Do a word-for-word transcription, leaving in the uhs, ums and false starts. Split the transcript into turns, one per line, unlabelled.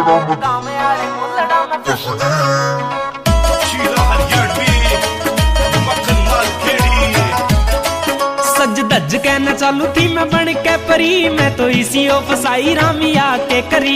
सज धज के न चालू थी मैं बन के परी, मैं तो इसी ओ फसाई रामी आके करी।